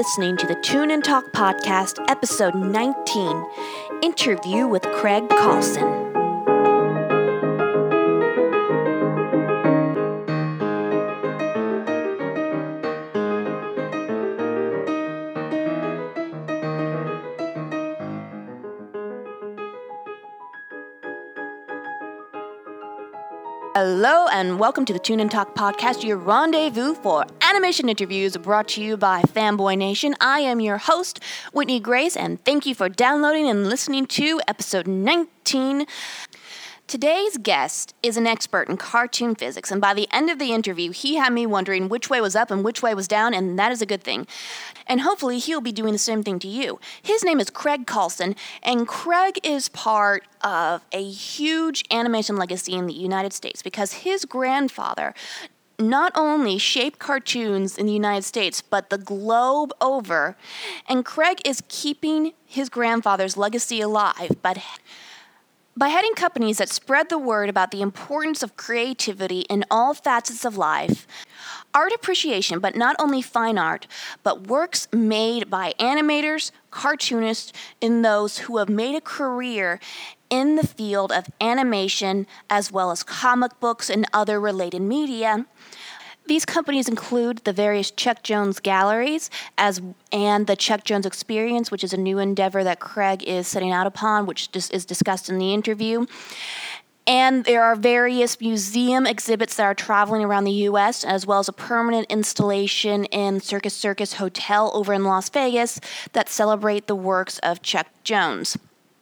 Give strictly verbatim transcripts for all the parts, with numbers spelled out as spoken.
listening to the Tune and Talk Podcast, episode nineteen, Interview with Craig Carlson. Hello and welcome to the Tune and Talk Podcast, your rendezvous for animation interviews brought to you by Fanboy Nation. I am your host, Whitney Grace, and thank you for downloading and listening to episode nineteen. Today's guest is an expert in cartoon physics, and by the end of the interview, he had me wondering which way was up and which way was down, and that is a good thing. And hopefully, he'll be doing the same thing to you. His name is Craig Carlson, and Craig is part of a huge animation legacy in the United States because his grandfather not only shaped cartoons in the United States, but the globe over, and Craig is keeping his grandfather's legacy alive, but by heading companies that spread the word about the importance of creativity in all facets of life, art appreciation, but not only fine art, but works made by animators, cartoonists, and those who have made a career in the field of animation, as well as comic books and other related media. These companies include the various Chuck Jones galleries as and the Chuck Jones Experience, which is a new endeavor that Craig is setting out upon, which dis- is discussed in the interview. And there are various museum exhibits that are traveling around the U S, as well as a permanent installation in Circus Circus Hotel over in Las Vegas that celebrate the works of Chuck Jones.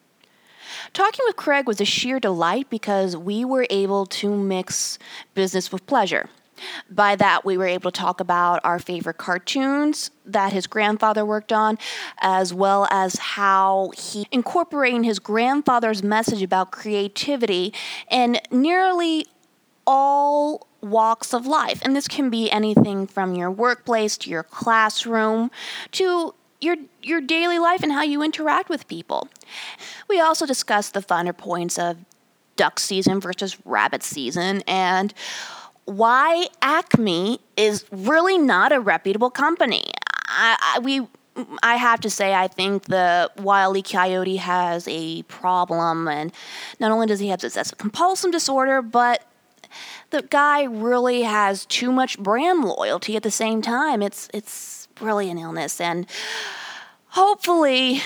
Talking with Craig was a sheer delight because we were able to mix business with pleasure. By that, we were able to talk about our favorite cartoons that his grandfather worked on, as well as how he incorporating his grandfather's message about creativity in nearly all walks of life. And this can be anything from your workplace to your classroom to your your daily life and how you interact with people. We also discussed the finer points of duck season versus rabbit season and why Acme is really not a reputable company. I, I, we, I have to say, I think the Wile E. Coyote has a problem, and not only does he have obsessive compulsive disorder, but the guy really has too much brand loyalty at the same time. It's it's really an illness, and hopefully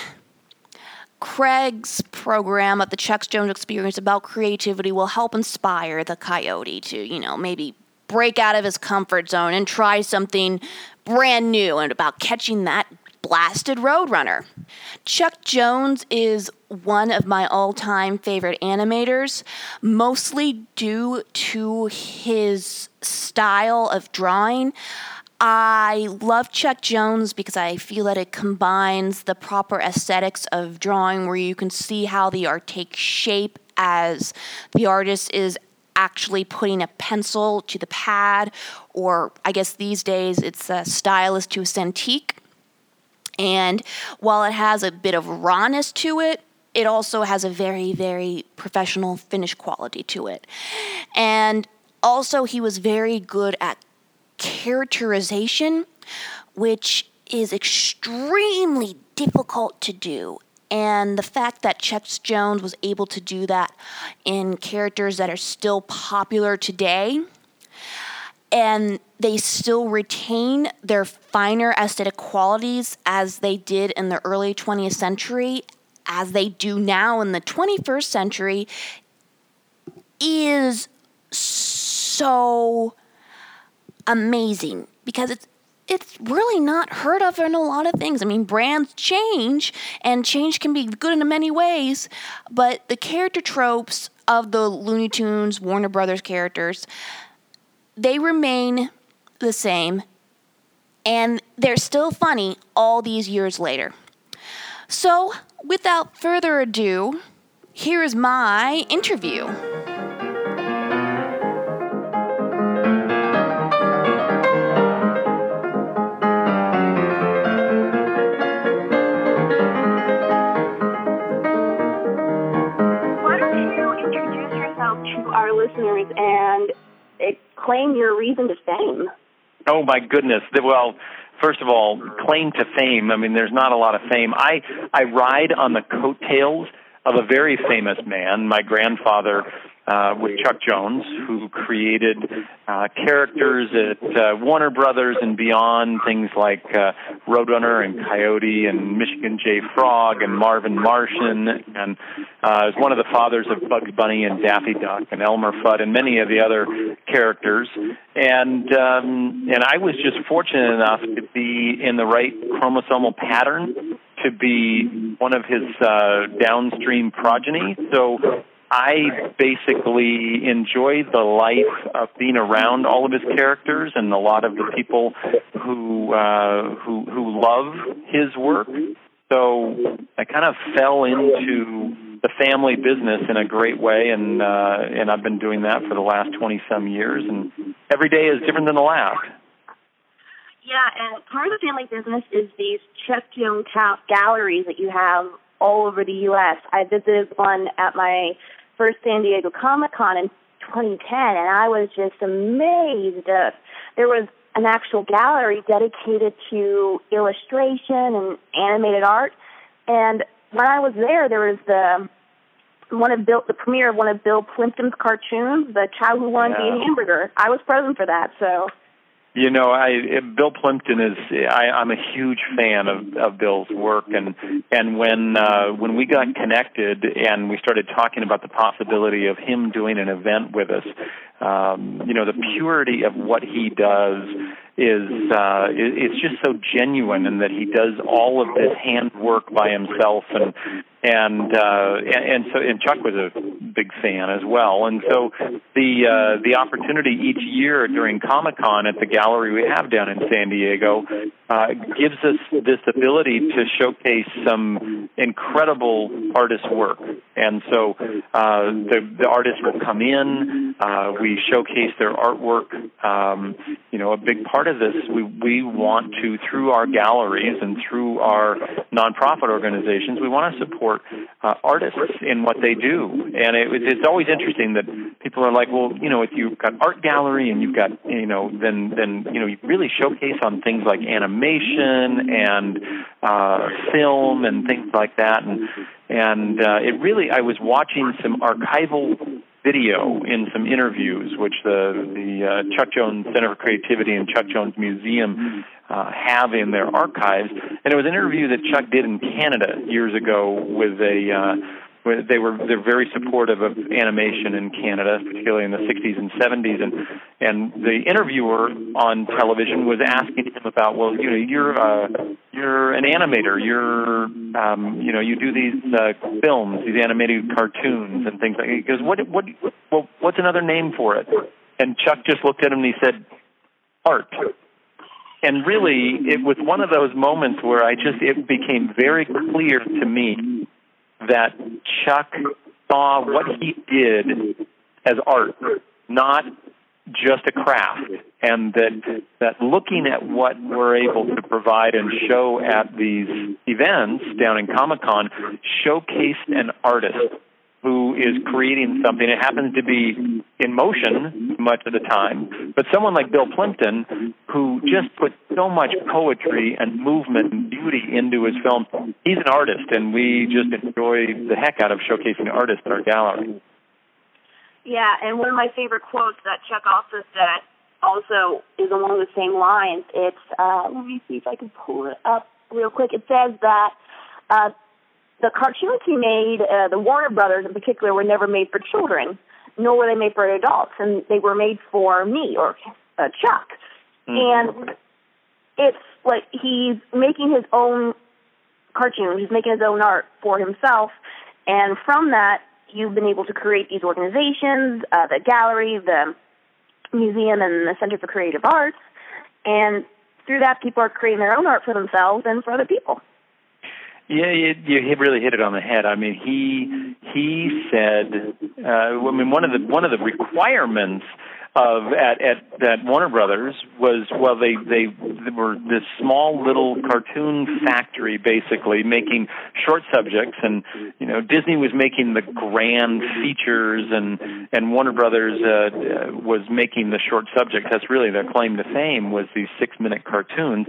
Craig's program at the Chuck Jones Experience about creativity will help inspire the coyote to, you know, maybe break out of his comfort zone and try something brand new and about catching that blasted roadrunner. Chuck Jones is one of my all-time favorite animators, mostly due to his style of drawing. I love Chuck Jones because I feel that it combines the proper aesthetics of drawing where you can see how the art takes shape as the artist is actually putting a pencil to the pad, or I guess these days it's a stylus to a Cintiq. And while it has a bit of rawness to it, it also has a very, very professional finish quality to it. And also he was very good at characterization, which is extremely difficult to do. And the fact that Chuck Jones was able to do that in characters that are still popular today, and they still retain their finer aesthetic qualities as they did in the early twentieth century, as they do now in the twenty-first century, is so amazing because it's it's really not heard of in a lot of things. I mean, brands change, and change can be good in many ways, but the character tropes of the Looney Tunes, Warner Brothers characters, they remain the same, and they're still funny all these years later. So, without further ado, here is my interview. Our listeners and claim your reason to fame. Oh, my goodness. Well, first of all, claim to fame. I mean, there's not a lot of fame. I, I ride on the coattails of a very famous man. My grandfather uh, was Chuck Jones, who created uh, characters at uh, Warner Brothers and beyond, things like uh, Roadrunner and Coyote and Michigan J. Frog and Marvin Martian, and uh, is one of the fathers of Bugs Bunny and Daffy Duck and Elmer Fudd and many of the other characters. And um, and I was just fortunate enough to be in the right chromosomal pattern to be one of his uh, downstream progeny. So I basically enjoy the life of being around all of his characters and a lot of the people who uh, who who love his work. So I kind of fell into the family business in a great way, and uh, and I've been doing that for the last twenty some years, and every day is different than the last. Yeah, and part of the family business is these Chuck Jones galleries that you have all over the U S I visited one at my first San Diego Comic-Con in twenty ten, and I was just amazed. Uh, there was an actual gallery dedicated to illustration and animated art, and when I was there, there was the one of Bill, the premiere of one of Bill Plimpton's cartoons, The Child Who Wanted to Be a Hamburger. I was present for that, so... You know, I Bill Plimpton is. I, I'm a huge fan of, of Bill's work, and and when uh, when we got connected and we started talking about the possibility of him doing an event with us, um, you know, the purity of what he does is uh, it, it's just so genuine, and that he does all of this handwork by himself, and and uh, and, and so and Chuck was a big fan as well, and so the uh, the opportunity each year during Comic-Con at the gallery we have down in San Diego uh, gives us this ability to showcase some incredible artist work, and so uh, the, the artists will come in, uh, we showcase their artwork. Um, you know, a big part of this, we we want to, through our galleries and through our nonprofit organizations, we want to support uh, artists in what they do. And it, it's always interesting that people are like, well, you know, if you've got art gallery and you've got, you know, then, then you know, you really showcase on things like animation and uh, film and things like that. And, and uh, it really, I was watching some archival video in some interviews, which the the uh, Chuck Jones Center for Creativity and Chuck Jones Museum uh, have in their archives. And it was an interview that Chuck did in Canada years ago with a. Uh, They were they're very supportive of animation in Canada, particularly in the sixties and seventies, and and the interviewer on television was asking him about, well, you know, you're uh, you're an animator, you're um, you know, you do these uh, films, these animated cartoons and things like that. He goes, what what well, what's another name for it? And Chuck just looked at him and he said, art. And really, it was one of those moments where I just it became very clear to me that Chuck saw what he did as art, not just a craft, and that that looking at what we're able to provide and show at these events down in Comic-Con showcased an artist who is creating something. It happens to be in motion much of the time, but someone like Bill Plimpton, who just put so much poetry and movement and beauty into his film, he's an artist, and we just enjoy the heck out of showcasing artists in our gallery. Yeah, and one of my favorite quotes that Chuck also said also is along the same lines. It's, uh, let me see if I can pull it up real quick. It says that uh, the cartoons he made, uh, the Warner Brothers in particular, were never made for children, nor were they made for adults, and they were made for me, or uh, Chuck. Mm-hmm. And it's like he's making his own cartoons, he's making his own art for himself, and from that, you've been able to create these organizations, uh, the gallery, the museum, and the Center for Creative Arts, and through that, people are creating their own art for themselves and for other people. Yeah, you, you really hit it on the head. I mean, he he said, uh, I mean, one of the one of the requirements of at at, at Warner Brothers was, well, they, they they were this small little cartoon factory, basically making short subjects, and you know, Disney was making the grand features, and and Warner Brothers uh, was making the short subjects. That's really their claim to fame, was these six minute cartoons.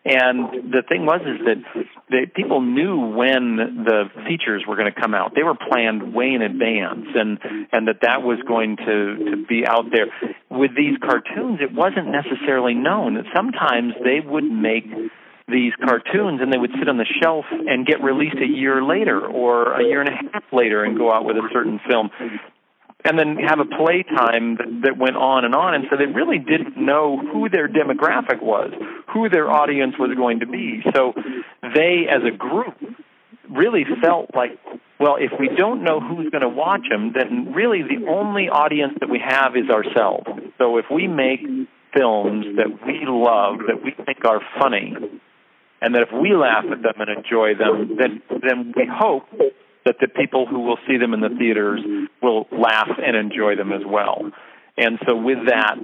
And the thing was is that they, people knew when the features were going to come out. They were planned way in advance, and, and that that was going to, to be out there. With these cartoons, it wasn't necessarily known. That sometimes they would make these cartoons and they would sit on the shelf and get released a year later or a year and a half later and go out with a certain film, and then have a play time that, that went on and on. And so they really didn't know who their demographic was, who their audience was going to be. So they, as a group, really felt like, well, if we don't know who's going to watch them, then really the only audience that we have is ourselves. So if we make films that we love, that we think are funny, and that if we laugh at them and enjoy them, then then we hope that the people who will see them in the theaters will laugh and enjoy them as well. And so with that,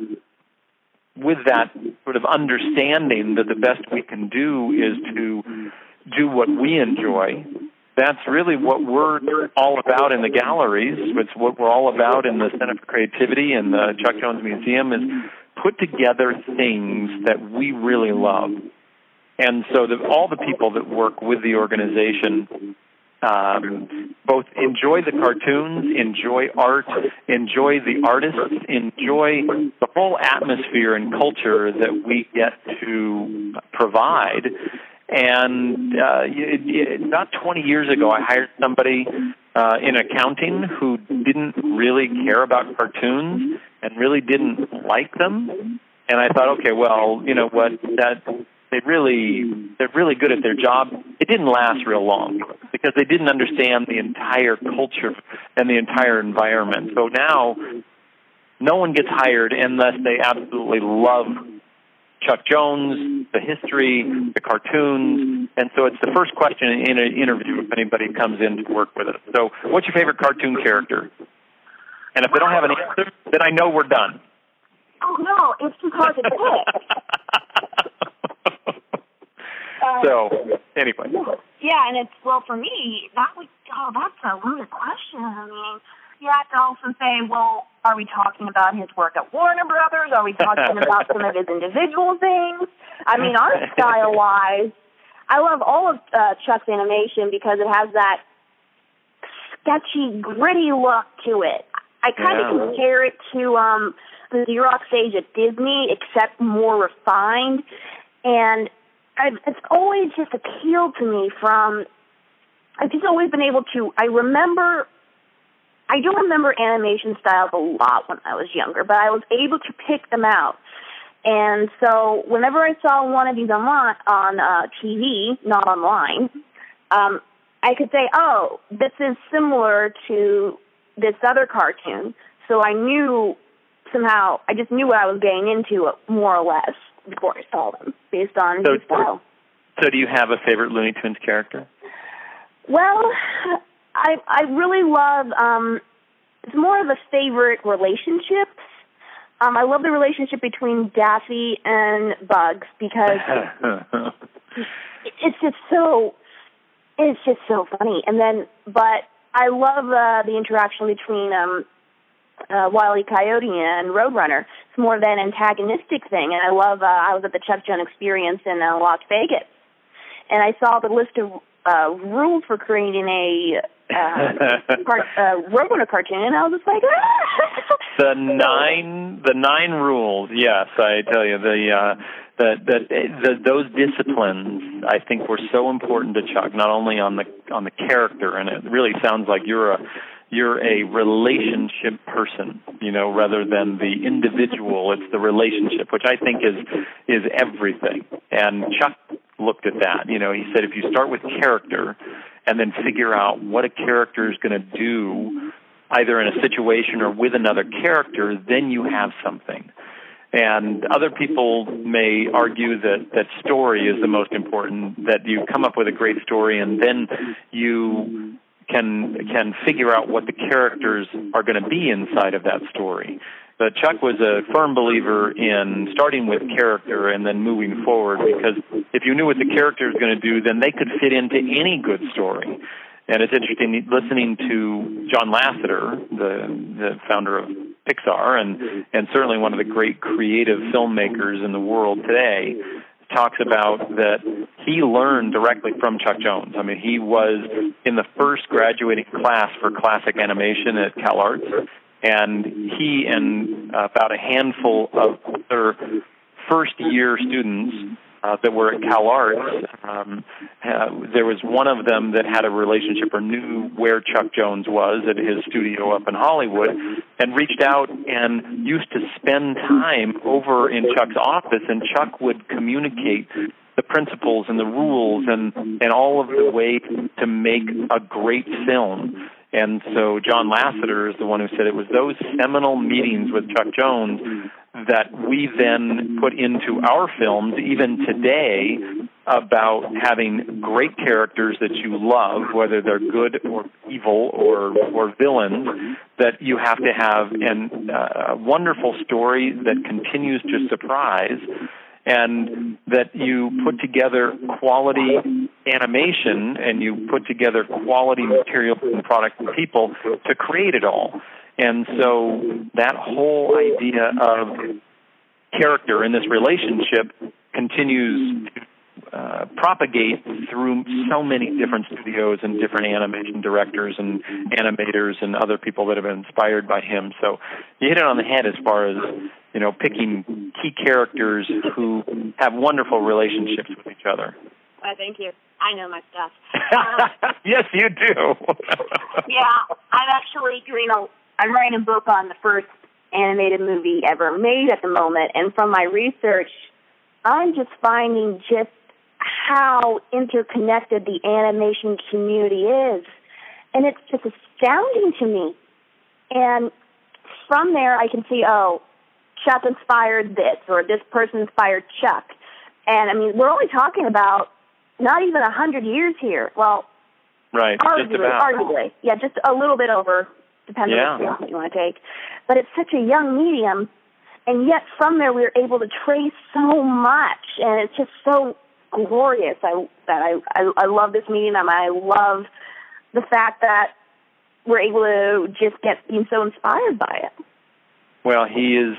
with that sort of understanding that the best we can do is to do what we enjoy, that's really what we're all about in the galleries. It's what we're all about in the Center for Creativity and the Chuck Jones Museum, is put together things that we really love. And so the, all the people that work with the organization Um, both enjoy the cartoons, enjoy art, enjoy the artists, enjoy the whole atmosphere and culture that we get to provide. And uh, it, it, about twenty years ago, I hired somebody uh, in accounting who didn't really care about cartoons and really didn't like them. And I thought, okay, well, you know what, that they really they're really good at their job. It didn't last real long because they didn't understand the entire culture and the entire environment. So now no one gets hired unless they absolutely love Chuck Jones, the history, the cartoons. And so it's the first question in an interview if anybody comes in to work with us. So what's your favorite cartoon character? And if they don't have an answer, then I know we're done. Oh, no, it's too hard to pick. Uh, so, anyway. Yeah, and it's, well, for me, that would, oh, that's a loaded question. I mean, you have to also say, well, are we talking about his work at Warner Brothers? Are we talking about some of his individual things? I mean, art style-wise, I love all of uh, Chuck's animation because it has that sketchy, gritty look to it. I kind of yeah. compare it to um, the Xerox stage at Disney, except more refined. And I've, it's always just appealed to me from, I've just always been able to, I remember, I do remember animation styles a lot when I was younger, but I was able to pick them out. And so whenever I saw one of these on, on uh, T V, not online, um, I could say, oh, this is similar to this other cartoon. So I knew somehow, I just knew what I was getting into more or less before I saw them, based on so, his style. So do you have a favorite Looney Tunes character? Well, I I really love, um, it's more of a favorite relationships. Um, I love the relationship between Daffy and Bugs because it's just so, it's just so funny. And then, but I love uh, the interaction between um, uh, Wile E. Coyote and Roadrunner. It's more of an antagonistic thing. And I love, uh, I was at the Chuck Jones Experience in uh, Las Vegas, and I saw the list of uh, rules for creating a uh, part, uh, Roadrunner cartoon, and I was just like, ah! The nine, the nine rules. Yes, I tell you, the, uh, the, the, the those disciplines I think were so important to Chuck, not only on the on the character, and it really sounds like you're a you're a relationship person, you know, rather than the individual. It's the relationship, which I think is is everything. And Chuck looked at that. You know, he said if you start with character and then figure out what a character is going to do, either in a situation or with another character, then you have something. And other people may argue that, that story is the most important, that you come up with a great story and then you can can figure out what the characters are going to be inside of that story. But Chuck was a firm believer in starting with character and then moving forward, because if you knew what the character is going to do, then they could fit into any good story. And it's interesting listening to John Lasseter, the, the founder of Pixar, and, and certainly one of the great creative filmmakers in the world today, talks about that he learned directly from Chuck Jones. I mean, he was in the first graduating class for classic animation at CalArts, and he and about a handful of other first-year students uh, that were at CalArts, um, uh, there was one of them that had a relationship or knew where Chuck Jones was at his studio up in Hollywood, and reached out and used to spend time over in Chuck's office, and Chuck would communicate the principles and the rules and, and all of the ways to make a great film. And so John Lasseter is the one who said it was those seminal meetings with Chuck Jones that we then put into our films, even today, about having great characters that you love, whether they're good or evil or or villains, that you have to have an, uh, a wonderful story that continues to surprise, and that you put together quality animation and you put together quality material and product and people to create it all. And so that whole idea of character in this relationship continues to uh, propagate through so many different studios and different animation directors and animators and other people that have been inspired by him. So you hit it on the head as far as, you know, picking key characters who have wonderful relationships with each other. Well, thank you. I know my stuff. Um, yes, you do. yeah, I'm actually doing a, I'm writing a book on the first animated movie ever made at the moment, and from my research, I'm just finding just how interconnected the animation community is, and it's just astounding to me. And from there, I can see, oh, Chuck inspired this, or this person inspired Chuck. And, I mean, we're only talking about not even a hundred years here. Well, right, arguably, just about. arguably. Yeah, just a little bit over, depending yeah. on what you want to take. But it's such a young medium, and yet from there we were able to trace so much, and it's just so glorious. I that I, I, I love this medium, and I love the fact that we're able to just get being so inspired by it. Well, he is,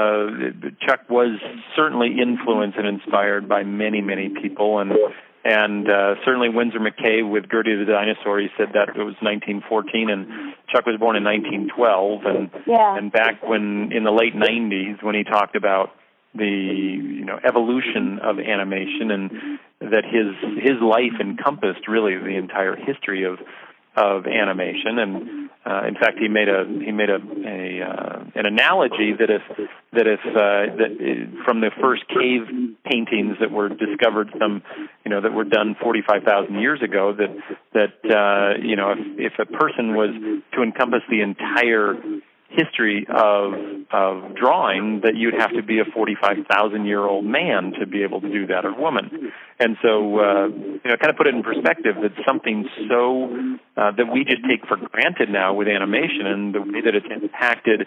uh, Chuck was certainly influenced and inspired by many, many people, and and uh, certainly Winsor McCay with Gertie the Dinosaur, he said that it was nineteen fourteen, and Chuck was born in nineteen twelve, and yeah. and back when, in the late nineties, when he talked about the, you know, evolution of animation, and that his his life encompassed really the entire history of of animation, and uh, in fact, he made a he made a, a uh, an analogy that if that if uh, that from the first cave paintings that were discovered, some you know that were done forty-five thousand years ago, that that uh, you know if if a person was to encompass the entire history of of drawing, that you'd have to be a forty-five thousand year old man to be able to do that, or woman. And so, uh, you know, kind of put it in perspective that something so uh, that we just take for granted now with animation and the way that it's impacted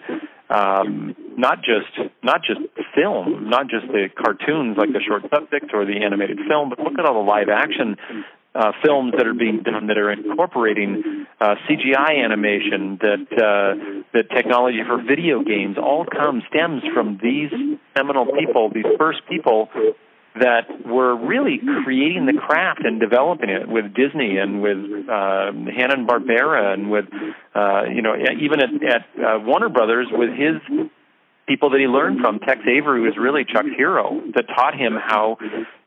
um, not just not just film, not just the cartoons like the short subjects or the animated film, but look at all the live action Uh, films that are being done that are incorporating uh, C G I animation, that uh, that technology for video games, all comes stems from these seminal people, these first people that were really creating the craft and developing it with Disney and with uh, Hanna-Barbera and with uh, you know even at, at uh, Warner Brothers with his people that he learned from. Tex Avery was really Chuck's hero that taught him how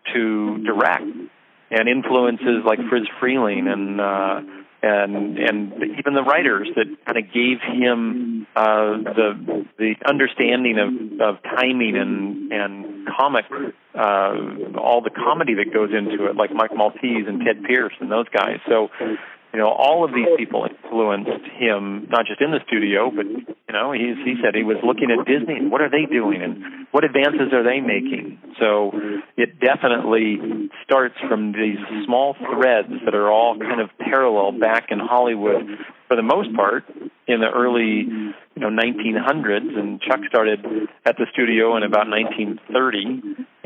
to direct. And influences like Friz Freleng and uh, and and even the writers that kind of gave him uh, the the understanding of, of timing and and comic uh, all the comedy that goes into it, like Mike Maltese and Ted Pierce and those guys. So, you know, all of these people influenced him, not just in the studio, but, you know, he, he said he was looking at Disney and what are they doing and what advances are they making? So it definitely starts from these small threads that are all kind of parallel back in Hollywood for the most part in the early, you know, nineteen hundreds, and Chuck started at the studio in about nineteen thirty,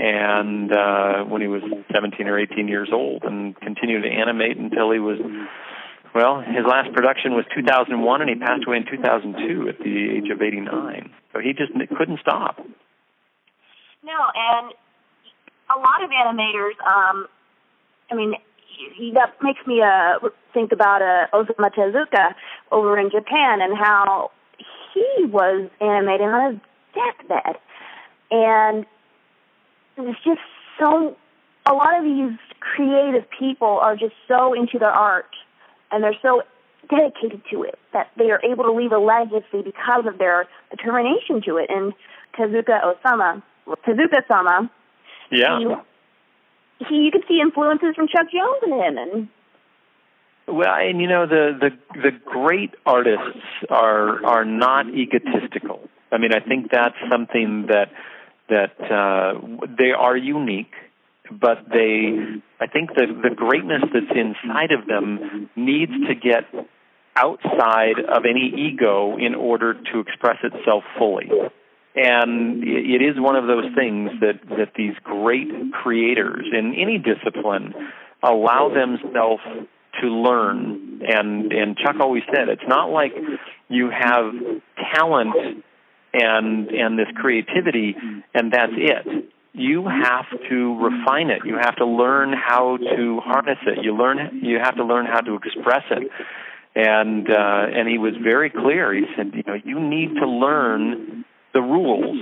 and uh, when he was seventeen or eighteen years old, and continued to animate until he was, well, his last production was two thousand one, and he passed away in two thousand two at the age of eighty-nine. So he just couldn't stop. No, and a lot of animators, um, I mean, that makes me uh, think about uh, Osamu Tezuka over in Japan and how he was animating on his deathbed. And it's just so, a lot of these creative people are just so into their art, and they're so dedicated to it that they are able to leave a legacy because of their determination to it. And Tezuka Osamu, Tezuka-sama, yeah. he, he, you could see influences from Chuck Jones in him. And well, and you know, the, the the great artists are are not egotistical. I mean, I think that's something that that uh, they are unique, but they, I think the the greatness that's inside of them needs to get outside of any ego in order to express itself fully. And it is one of those things that, that these great creators in any discipline allow themselves to learn. And, and Chuck always said, it's not like you have talent and, and this creativity and that's it. You have to refine it. You have to learn how to harness it. You learn. You have to learn how to express it. And uh, and he was very clear. He said, you know, you need to learn the rules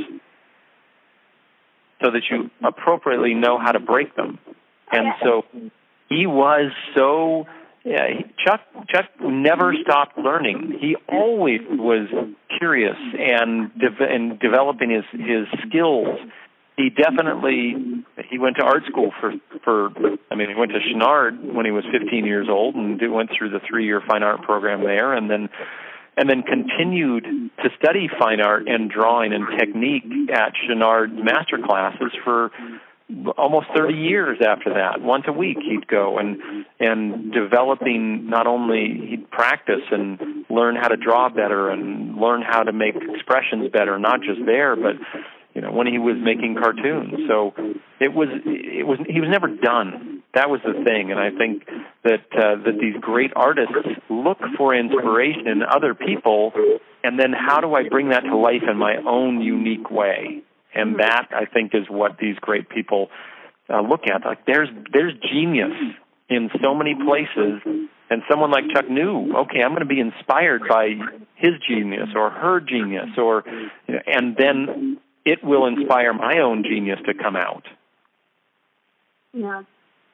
so that you appropriately know how to break them. And so he was so. Yeah, he, Chuck Chuck never stopped learning. He always was curious and de- and developing his his skills. He definitely, he went to art school for, for, I mean, he went to Chouinard when he was fifteen years old and went through the three-year fine art program there, and then and then continued to study fine art and drawing and technique at Chouinard's master classes for almost thirty years after that. Once a week he'd go and and developing, not only he'd practice and learn how to draw better and learn how to make expressions better, not just there, but you know, when he was making cartoons. So it was, it was, he was never done. That was the thing. And I think that, uh, that these great artists look for inspiration in other people, and then how do I bring that to life in my own unique way? And that, I think, is what these great people uh, look at. Like, there's, there's genius in so many places, and someone like Chuck knew, okay, I'm going to be inspired by his genius or her genius, or, you know, and then it will inspire my own genius to come out. Yeah.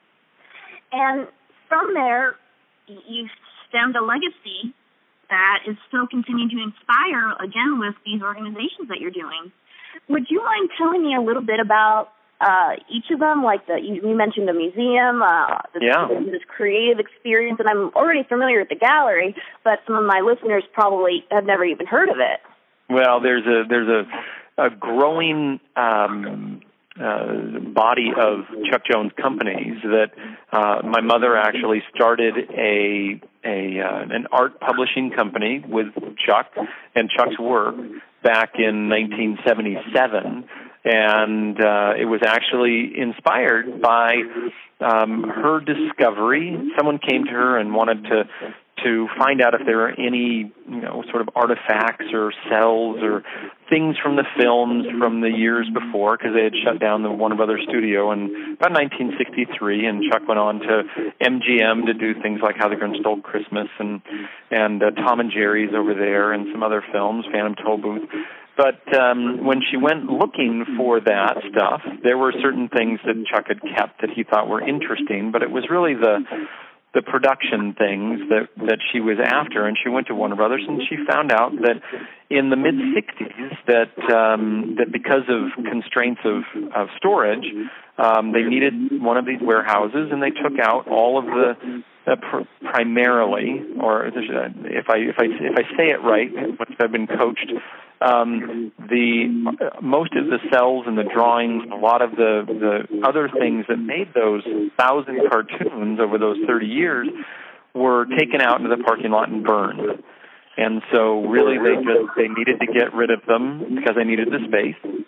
And from there, you stemmed a legacy that is still continuing to inspire, again, with these organizations that you're doing. Would you mind telling me a little bit about uh, each of them? Like the you, you mentioned the museum, uh, this, yeah. this creative experience, and I'm already familiar with the gallery, but some of my listeners probably have never even heard of it. Well, there's a there's a a growing um, uh, body of Chuck Jones companies that uh, my mother actually started a a uh, an art publishing company with Chuck and Chuck's work back in nineteen seventy-seven, and uh, it was actually inspired by um, her discovery. Someone came to her and wanted to to find out if there were any, you know, sort of artifacts or cells or things from the films from the years before, because they had shut down the Warner Brothers studio in about nineteen sixty-three, and Chuck went on to M G M to do things like How the Grinch Stole Christmas and and uh, Tom and Jerry's over there and some other films, Phantom Toll Booth. But um, when she went looking for that stuff, there were certain things that Chuck had kept that he thought were interesting, but it was really the the production things that, that she was after, and she went to Warner Brothers, and she found out that in the mid-sixties that um, that because of constraints of, of storage, um, they needed one of these warehouses, and they took out all of the uh, pr- primarily, or if I if I if I say it right, once I've been coached, um, the uh, most of the cells and the drawings, a lot of the the other things that made those thousand cartoons over those thirty years were taken out into the parking lot and burned. And so really they just they needed to get rid of them because they needed the space.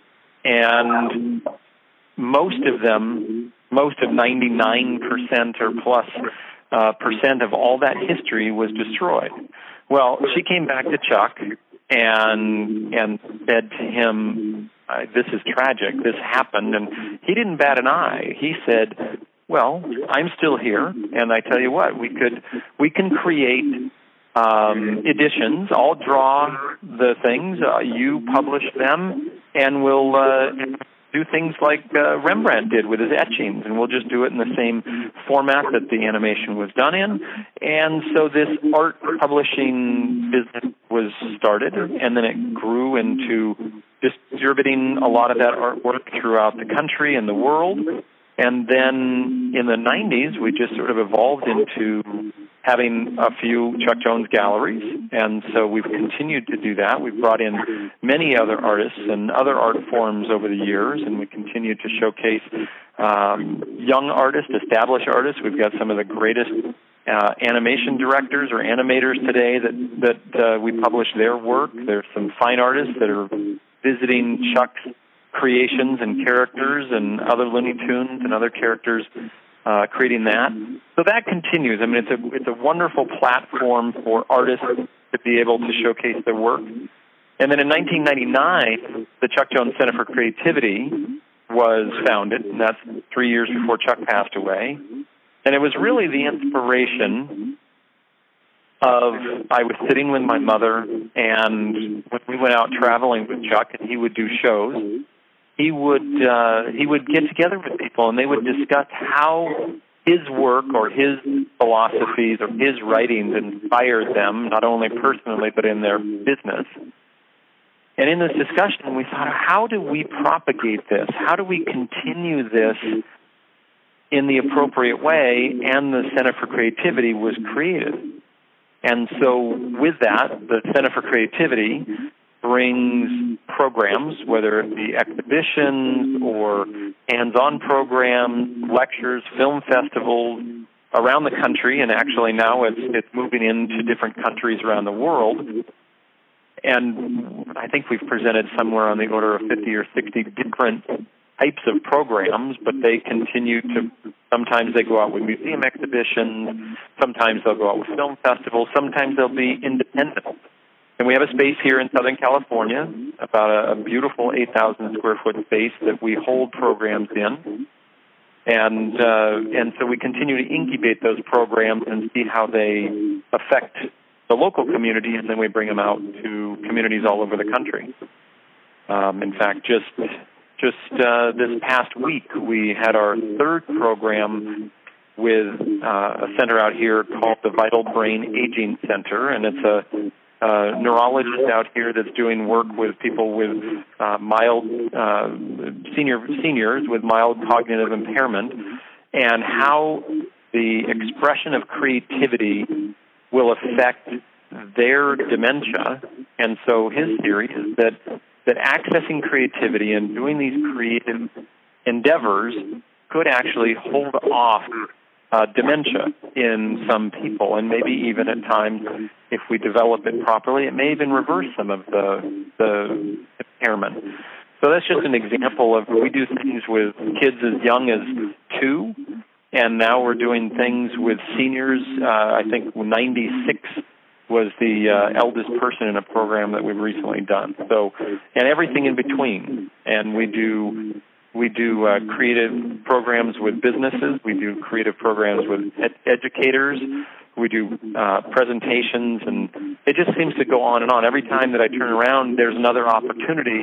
And most of them, most of ninety-nine percent or plus uh, percent of all that history was destroyed. Well, she came back to Chuck and and said to him, uh, this is tragic, this happened, and he didn't bat an eye. He said, well, I'm still here, and I tell you what, we could, we can create um, editions. I'll draw the things, uh, you publish them, and we'll uh, do things like uh, Rembrandt did with his etchings, and we'll just do it in the same format that the animation was done in. And so this art publishing business was started, and then it grew into distributing a lot of that artwork throughout the country and the world. And then in the nineties, we just sort of evolved into having a few Chuck Jones galleries, and so we've continued to do that. We've brought in many other artists and other art forms over the years, and we continue to showcase um, young artists, established artists. We've got some of the greatest uh, animation directors or animators today that, that uh, we publish their work. There's some fine artists that are visiting Chuck's creations and characters and other Looney Tunes and other characters, uh, creating that. So that continues. I mean, it's a it's a wonderful platform for artists to be able to showcase their work. And then in nineteen ninety-nine, the Chuck Jones Center for Creativity was founded, and that's three years before Chuck passed away. And it was really the inspiration of, I was sitting with my mother, and when we went out traveling with Chuck, and he would do shows, he would uh, he would get together with people, and they would discuss how his work or his philosophies or his writings inspired them, not only personally but in their business. And in this discussion, we thought, how do we propagate this? How do we continue this in the appropriate way? And the Center for Creativity was created. And so with that, the Center for Creativity brings programs, whether it be exhibitions or hands-on programs, lectures, film festivals around the country, and actually now it's it's moving into different countries around the world. And I think we've presented somewhere on the order of fifty or sixty different types of programs, but they continue to, sometimes they go out with museum exhibitions, sometimes they'll go out with film festivals, sometimes they'll be independent. And we have a space here in Southern California, about a, a beautiful eight thousand square foot space that we hold programs in. And uh, and so we continue to incubate those programs and see how they affect the local community, and then we bring them out to communities all over the country. Um, in fact, just just uh, this past week, we had our third program with uh, a center out here called the Vital Brain Aging Center, and it's a Uh, neurologist out here that's doing work with people with uh, mild uh, senior seniors with mild cognitive impairment, and how the expression of creativity will affect their dementia. And so his theory is that that accessing creativity and doing these creative endeavors could actually hold off Uh, dementia in some people, and maybe even at times, if we develop it properly, it may even reverse some of the the impairment. So that's just an example of, we do things with kids as young as two, and now we're doing things with seniors. Uh, I think ninety-six was the uh, eldest person in a program that we've recently done. So, and everything in between, and we do. We do uh, creative programs with businesses. We do creative programs with ed- educators. We do uh, presentations, and it just seems to go on and on. Every time that I turn around, there's another opportunity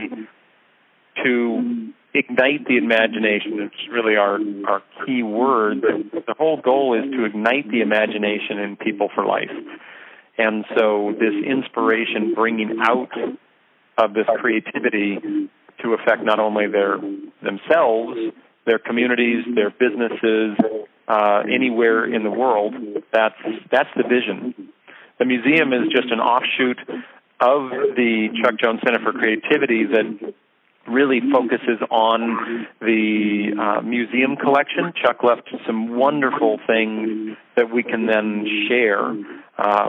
to ignite the imagination. It's really our, our key word. The whole goal is to ignite the imagination in people for life. And so this inspiration, bringing out of this creativity to affect not only their themselves, their communities, their businesses, uh, anywhere in the world. That's that's the vision. The museum is just an offshoot of the Chuck Jones Center for Creativity that really focuses on the uh, museum collection. Chuck left some wonderful things that we can then share, um,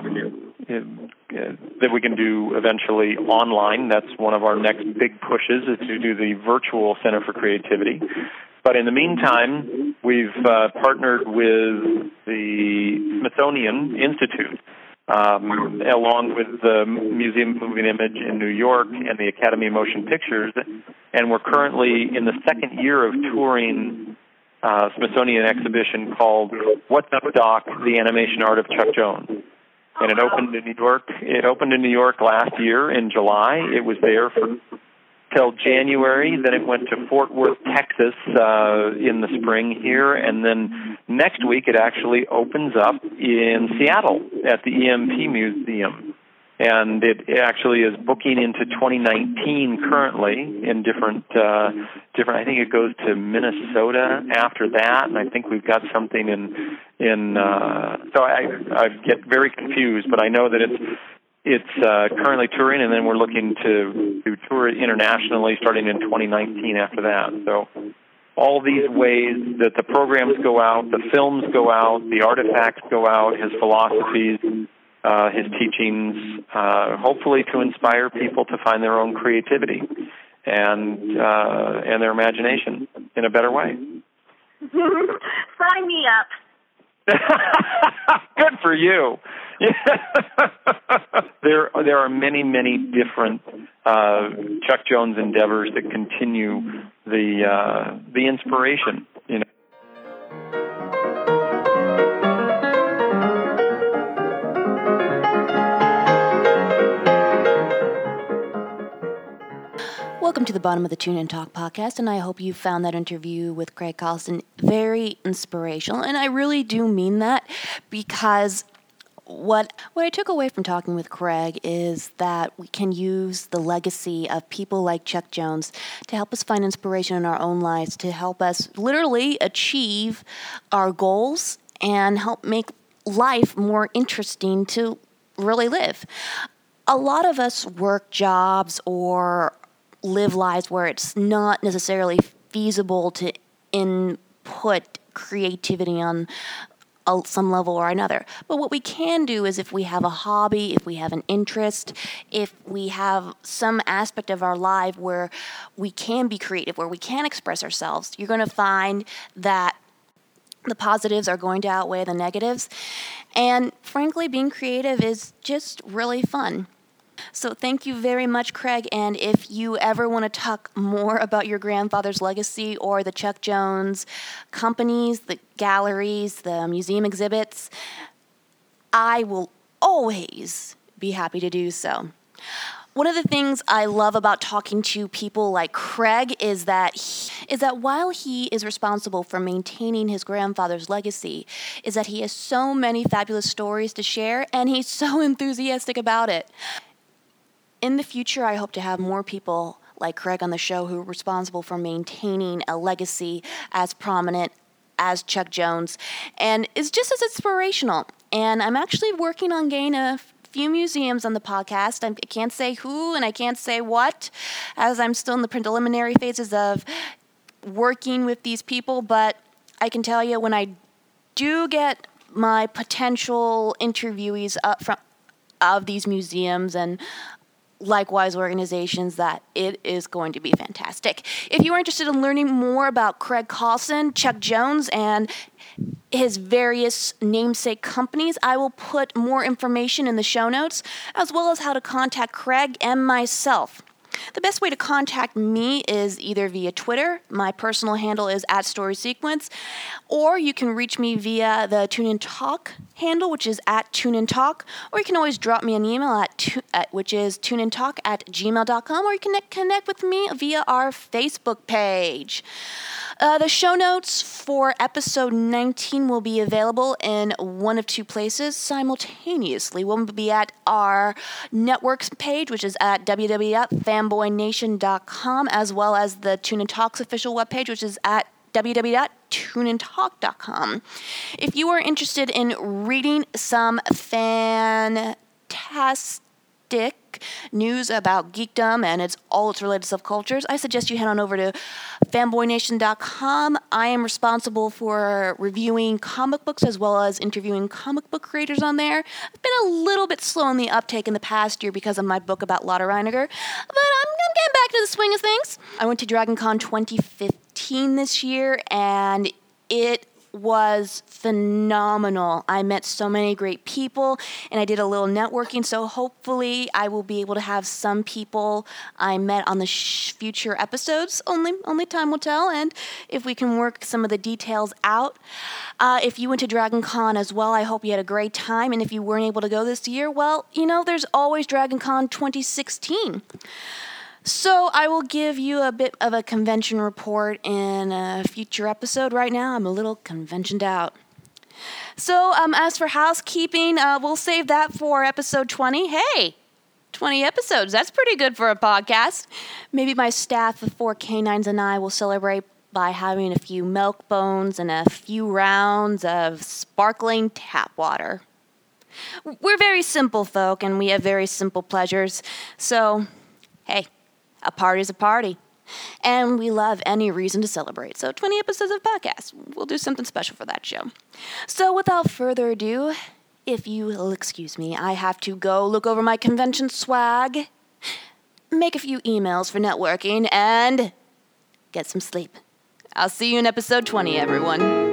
that we can do eventually online. That's one of our next big pushes, is to do the virtual Center for Creativity. But in the meantime, we've uh, partnered with the Smithsonian Institute, um, along with the Museum of Moving Image in New York and the Academy of Motion Pictures, and we're currently in the second year of touring uh, Smithsonian exhibition called What's Up, Doc? The Animation Art of Chuck Jones. And it opened in New York. It opened in New York last year in July. It was there for till January. Then it went to Fort Worth, Texas, uh, in the spring here, and then next week it actually opens up in Seattle at the E M P Museum. And it actually is booking into twenty nineteen currently in different, uh, different. I think it goes to Minnesota after that, and I think we've got something in in. Uh, so I, I get very confused, but I know that it's it's uh, currently touring, and then we're looking to to tour it internationally starting in twenty nineteen after that. So all these ways that the programs go out, the films go out, the artifacts go out, his philosophies. Uh, his teachings, uh, hopefully to inspire people to find their own creativity and uh, and their imagination in a better way. Sign me up. Good for you. there, there are many, many different uh, Chuck Jones endeavors that continue the uh, the inspiration. You know. Welcome to the Bottom of the Tune and Talk podcast, and I hope you found that interview with Craig Carlson very inspirational, and I really do mean that, because what what I took away from talking with Craig is that we can use the legacy of people like Chuck Jones to help us find inspiration in our own lives, to help us literally achieve our goals and help make life more interesting to really live. A lot of us work jobs or live lives where it's not necessarily feasible to input creativity on a, some level or another. But what we can do is, if we have a hobby, if we have an interest, if we have some aspect of our life where we can be creative, where we can express ourselves, you're going to find that the positives are going to outweigh the negatives. And frankly, being creative is just really fun. So thank you very much, Craig, and if you ever want to talk more about your grandfather's legacy or the Chuck Jones companies, the galleries, the museum exhibits, I will always be happy to do so. One of the things I love about talking to people like Craig is that he, is that while he is responsible for maintaining his grandfather's legacy, is that he has so many fabulous stories to share, and he's so enthusiastic about it. In the future, I hope to have more people like Craig on the show who are responsible for maintaining a legacy as prominent as Chuck Jones, and is just as inspirational. And I'm actually working on getting a few museums on the podcast. I can't say who and I can't say what, as I'm still in the preliminary phases of working with these people, but I can tell you when I do get my potential interviewees up from of these museums and likewise organizations, that it is going to be fantastic. If you are interested in learning more about Craig Carlson, Chuck Jones, and his various namesake companies, I will put more information in the show notes, as well as how to contact Craig and myself. The best way to contact me is either via Twitter. My personal handle is at StorySequence, or you can reach me via the TuneIn Talk handle, which is at TuneIn Talk, or you can always drop me an email at, tu- at which is tuneintalk at gmail dot com, or you can connect with me via our Facebook page. Uh, the show notes for episode nineteen will be available in one of two places simultaneously. One will be at our networks page, which is at w w w dot fanboy nation dot com, as well as the TuneIn Talks official webpage, which is at w w w dot tune in talk dot com. If you are interested in reading some fantastic news about geekdom and its all its related subcultures, I suggest you head on over to fanboy nation dot com. I am responsible for reviewing comic books as well as interviewing comic book creators on there. I've been a little bit slow in the uptake in the past year because of my book about Lotte Reiniger, but I'm, I'm getting back to the swing of things. I went to DragonCon twenty fifteen this year, and it was phenomenal. I met so many great people, and I did a little networking, so hopefully I will be able to have some people I met on the sh- future episodes. Only only time will tell, and if we can work some of the details out. Uh, if you went to Dragon Con as well, I hope you had a great time, and if you weren't able to go this year, well, you know, there's always Dragon Con twenty sixteen. So I will give you a bit of a convention report in a future episode. Right now, I'm a little conventioned out. So um, as for housekeeping, uh, we'll save that for episode twenty. Hey, twenty episodes. That's pretty good for a podcast. Maybe my staff of four canines and I will celebrate by having a few milk bones and a few rounds of sparkling tap water. We're very simple folk, and we have very simple pleasures. So, hey. A party's a party, and we love any reason to celebrate. So twenty episodes of podcast. We'll do something special for that show. So without further ado, if you will excuse me, I have to go look over my convention swag, make a few emails for networking, and get some sleep. I'll see you in episode twenty, everyone.